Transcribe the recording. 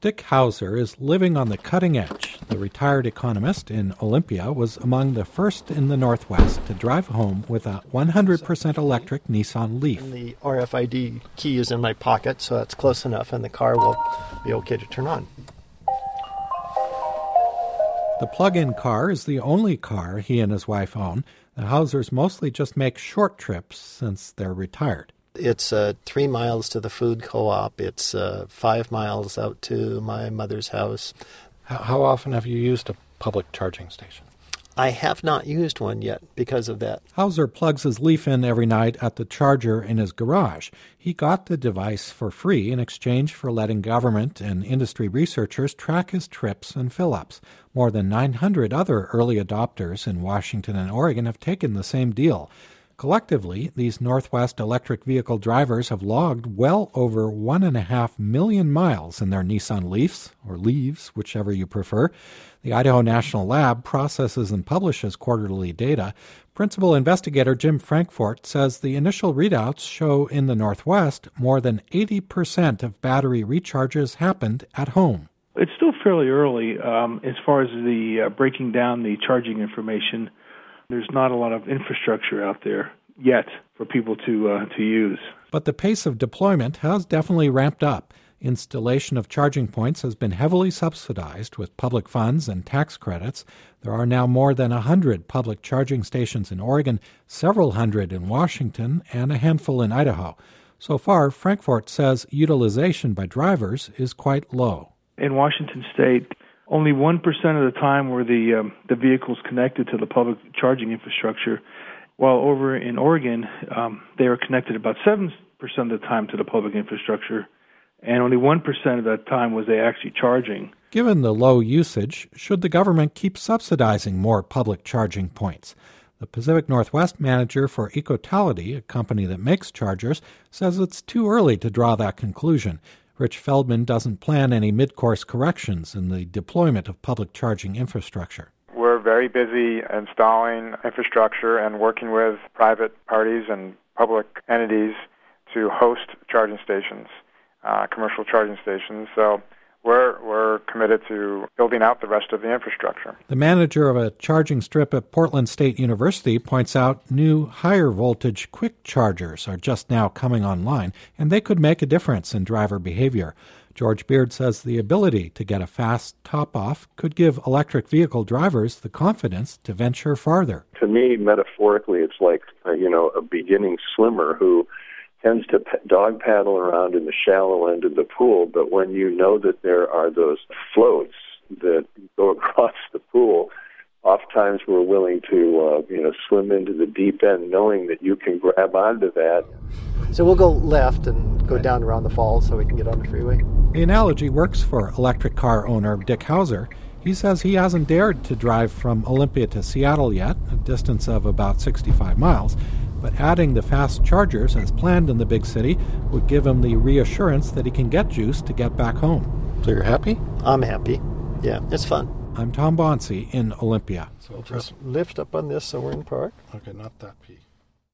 Dick Hauser is living on the cutting edge. The retired economist in Olympia was among the first in the Northwest to drive home with a 100% electric Nissan Leaf. The RFID key is in my pocket, so that's close enough, and the car will be okay to turn on. The plug-in car is the only car he and his wife own. The Hausers mostly just make short trips since they're retired. It's 3 miles to the food co-op. It's 5 miles out to my mother's house. How often have you used a public charging station? I have not used one yet because of that. Hauser plugs his Leaf in every night at the charger in his garage. He got the device for free in exchange for letting government and industry researchers track his trips and fill-ups. More than 900 other early adopters in Washington and Oregon have taken the same deal. Collectively, these Northwest electric vehicle drivers have logged well over 1.5 million miles in their Nissan Leafs, or Leaves, whichever you prefer. The Idaho National Lab processes and publishes quarterly data. Principal investigator Jim Frankfort says the initial readouts show in the Northwest more than 80% of battery recharges happened at home. It's still fairly early as far as the breaking down the charging information. There's not a lot of infrastructure out there yet for people to use. But the pace of deployment has definitely ramped up. Installation of charging points has been heavily subsidized with public funds and tax credits. There are now more than 100 public charging stations in Oregon, several hundred in Washington, and a handful in Idaho. So far, Frankfort says utilization by drivers is quite low. In Washington State, only 1% of the time were the vehicles connected to the public charging infrastructure, while over in Oregon, they are connected about 7% of the time to the public infrastructure, and only 1% of that time was they actually charging. Given the low usage, should the government keep subsidizing more public charging points? The Pacific Northwest manager for Ecotality, a company that makes chargers, says it's too early to draw that conclusion. Rich Feldman doesn't plan any mid-course corrections in the deployment of public charging infrastructure. We're very busy installing infrastructure and working with private parties and public entities to host charging stations, commercial charging stations. So we're committed to building out the rest of the infrastructure. The manager of a charging strip at Portland State University points out new higher voltage quick chargers are just now coming online, and they could make a difference in driver behavior. George Beard says the ability to get a fast top-off could give electric vehicle drivers the confidence to venture farther. To me, metaphorically, it's like, a beginning swimmer who tends to dog paddle around in the shallow end of the pool, but when you know that there are those floats that go across the pool, oftentimes we're willing to swim into the deep end knowing that you can grab onto that. So we'll go left and go down around the falls so we can get on the freeway. The analogy works for electric car owner Dick Hauser. He says he hasn't dared to drive from Olympia to Seattle yet, a distance of about 65 miles. But adding the fast chargers as planned in the big city would give him the reassurance that he can get juice to get back home. So you're happy? I'm happy. Yeah, it's fun. I'm Tom Bonsi in Olympia. So just lift up on this so we're in park. Okay, not that P.